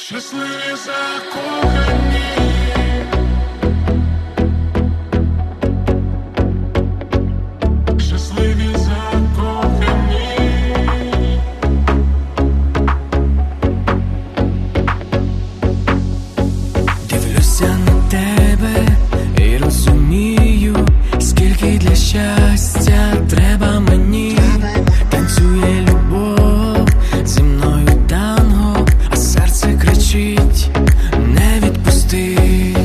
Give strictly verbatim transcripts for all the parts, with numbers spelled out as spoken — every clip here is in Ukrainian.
Щасливі закохані. Щасливі закохані. Дивлюся на тебе і розумію, скільки для щастя треба мені. Танцює любов зі мною танго, а серце кричить: не відпусти.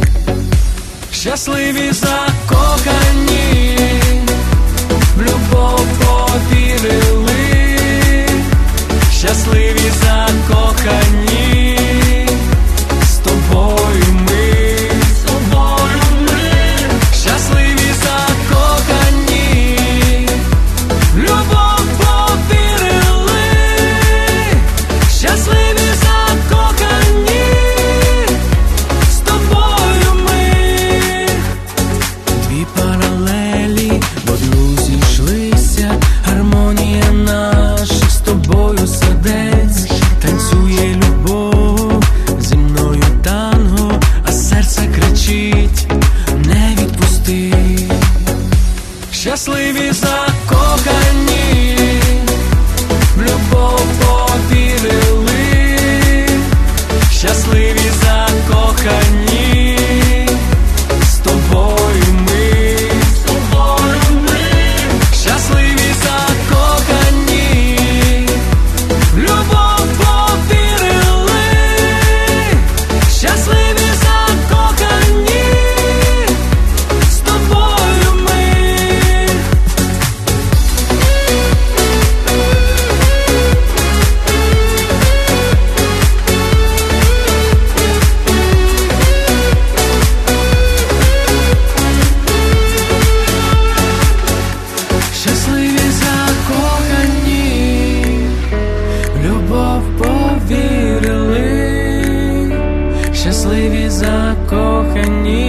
Щасливі закохані, в любов повірили. Щасливі закохані, з тобою ми, з тобою ми. Щасливі закохані, в любов повірили. Щасливі закохані, з тобою ми. Дві паралелі в одну зійшлися, гармонія наших з тобою сердець. Танцює любов зі мною танго, а серце кричить: не відпусти. Щасливі закохані, в любов повірили. Щасливі закохані, з тобою ми, з тобою ми. Щасливі закохані, в любов повірили. Щасливі закохані, з тобою ми. Щасливі закохані, в любов повірили. Щасливі закохані,